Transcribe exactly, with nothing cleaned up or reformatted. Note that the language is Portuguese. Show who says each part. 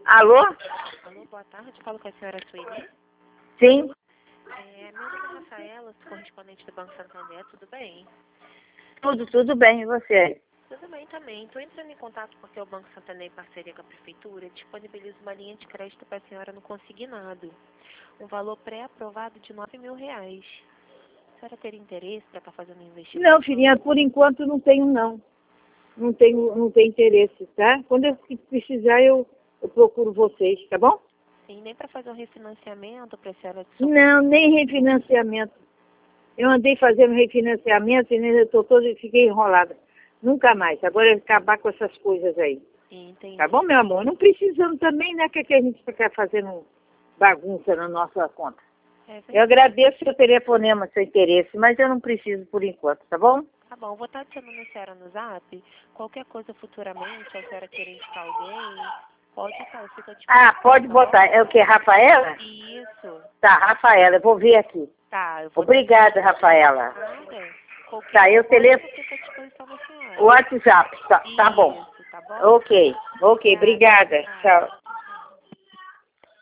Speaker 1: Alô?
Speaker 2: Alô, boa tarde. Falo com a senhora Sueli.
Speaker 1: Sim?
Speaker 2: É, meu nome é Rafaela, sou correspondente do Banco Santander. Tudo bem?
Speaker 1: Tudo, tudo bem. E você?
Speaker 2: Tudo bem também. Estou entrando em contato porque o Banco Santander, em parceria com a Prefeitura, disponibiliza uma linha de crédito para a senhora no consignado. Um valor pré-aprovado de nove mil reais. A senhora teria interesse para estar fazendo um investimento?
Speaker 1: Não, filhinha, por enquanto não tenho, não. Não tenho, não tenho interesse, tá? Quando eu precisar, eu, eu procuro vocês, tá bom?
Speaker 2: Sim, nem para fazer um refinanciamento para a senhora...
Speaker 1: Não, nem refinanciamento. Eu andei fazendo refinanciamento e eu tô toda, fiquei enrolada. Nunca mais. Agora é acabar com essas coisas aí.
Speaker 2: Entendi.
Speaker 1: Tá bom, meu amor? Não precisamos também, né? Que, que a gente fica fazendo bagunça na nossa conta.
Speaker 2: É
Speaker 1: Eu agradeço seu telefonema, seu interesse, mas eu não preciso por enquanto, tá bom?
Speaker 2: Tá bom, vou estar adicionando a senhora no zap. Qualquer coisa futuramente, a senhora querer indicar alguém, pode estar, eu fico à disposição.
Speaker 1: Ah, pode botar. É o que, Rafaela?
Speaker 2: Isso.
Speaker 1: Tá, Rafaela, eu vou ver aqui.
Speaker 2: Tá, eu vou...
Speaker 1: Obrigada, Rafaela.
Speaker 2: Nada. Qualquer
Speaker 1: Tá, eu
Speaker 2: coisa,
Speaker 1: telefone.
Speaker 2: eu fico à disposição da senhora.
Speaker 1: WhatsApp, tá, tá bom.
Speaker 2: Isso, tá bom?
Speaker 1: Ok, ok, obrigada. Tchau.